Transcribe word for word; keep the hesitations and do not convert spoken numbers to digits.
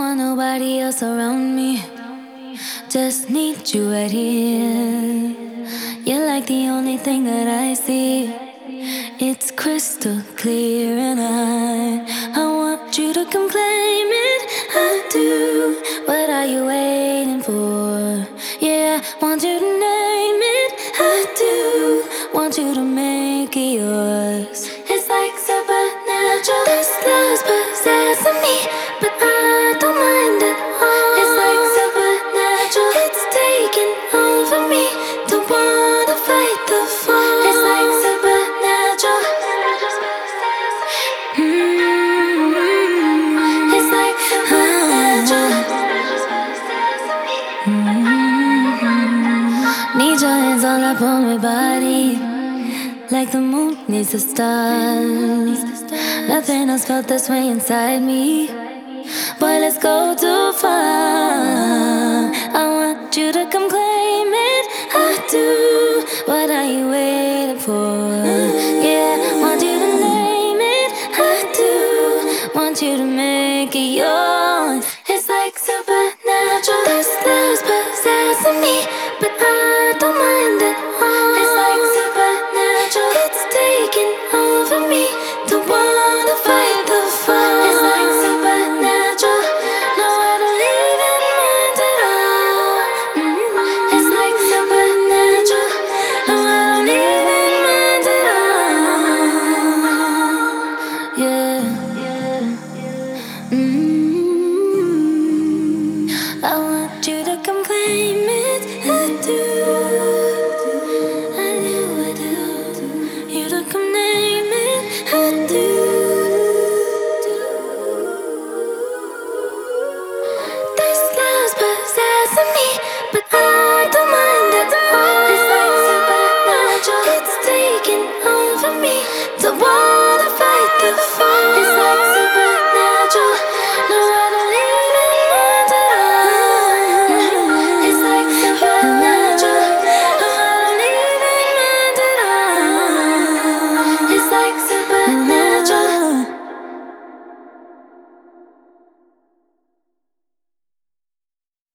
want nobody else around me. Just need you right here. You're like the only thing that I see. It's crystal clear, and I I want you to come claim it. I do. What are you waiting for? Yeah, want you to name it. I do. Want you to make it yours. It's like supernatural. This love's possessing me, but I don't mind at all. It's like supernatural. It's taking over me. Don't wanna fight the fall. It's like supernatural. Mm-hmm. It's like supernatural. Mm-hmm. Need your hands all up on my body, like the moon needs the stars. Nothing else felt this way inside me. Boy, let's go too far. I want you to come claim it. I do. What are you waiting for? Yeah, want you to name it. I do. Want you to make it yours. It's like supernatural. This love's possessing me, but I don't mind at all. It's like supernatural. It's taking over me. Don't wanna fight the fall. It's like supernatural. No, I don't leave in mind at all. Mm-hmm. It's like supernatural. No, I don't leave in mind at all. Yeah. Mm-hmm. I want you to come claim it. I do.